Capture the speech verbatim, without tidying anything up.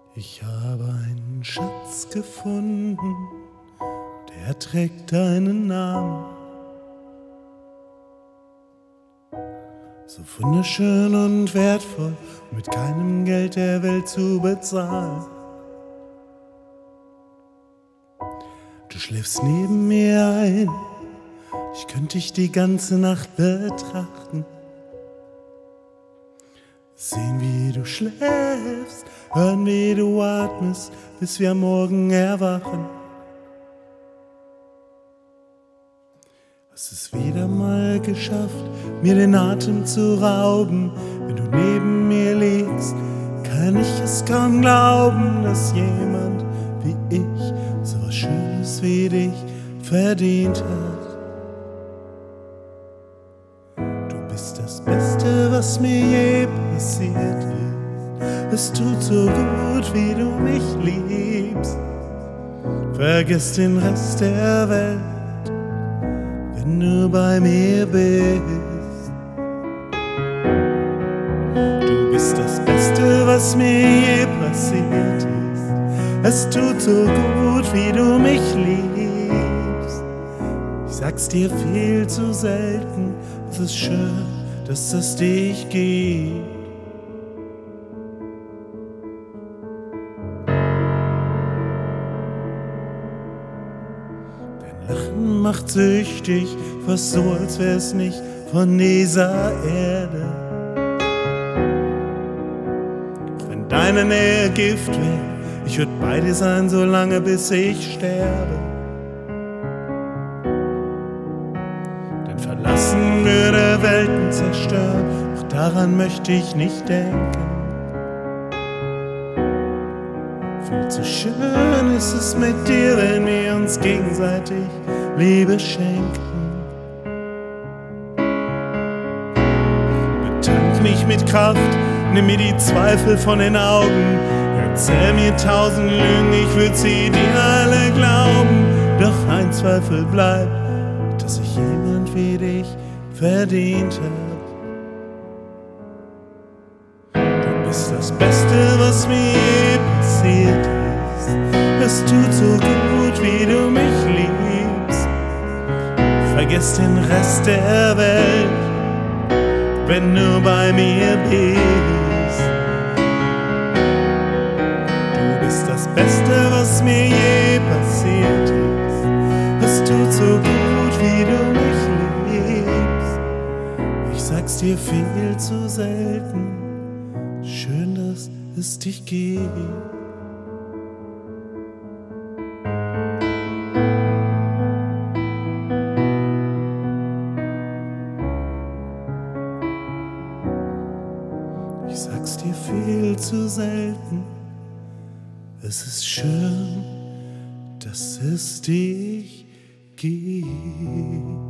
Ich habe einen Schatz gefunden, der trägt deinen Namen. So wunderschön und wertvoll, mit keinem Geld der Welt zu bezahlen. Du schläfst neben mir ein, ich könnte dich die ganze Nacht betrachten. Sehen, wie du schläfst, hören, wie du atmest, bis wir am Morgen erwachen. Hast es wieder mal geschafft, mir den Atem zu rauben. Wenn du neben mir liegst, kann ich es kaum glauben, dass jemand wie ich so was Schönes wie dich verdient hat. Du bist das Beste, was mir je passiert ist. Es tut so gut, wie du mich liebst. Vergiss den Rest der Welt, wenn du bei mir bist. Du bist das Beste, was mir je passiert ist. Es tut so gut, wie du mich liebst. Ich sag's dir viel zu selten, es ist schön, dass es dich gibt. Dein Lachen macht süchtig, fast so, als wär's nicht von dieser Erde. Wenn deine Nähe Gift wär, ich würd bei dir sein, so lange bis ich sterbe. Denn verlassen würde Welten zerstören, doch daran möchte ich nicht denken. Viel zu schön ist es mit dir, wenn wir uns gegenseitig Liebe schenken. Betank mich mit Kraft, nimm mir die Zweifel von den Augen. Erzähl mir tausend Lügen, ich würd sie dir alle glauben. Doch ein Zweifel bleibt, dass ich jemand wie dich verdient hab. Du bist das Beste, was mir je passiert ist. Es tut so gut, wie du mich liebst. Vergiss den Rest der Welt, wenn du bei mir bist. Du bist das Beste, was mir je passiert ist. Es tut so gut, wie du mich liebst. Ich sag's dir viel zu selten, schön, dass es dich gibt. Ich sag's dir viel zu selten, es ist schön, dass es dich gibt.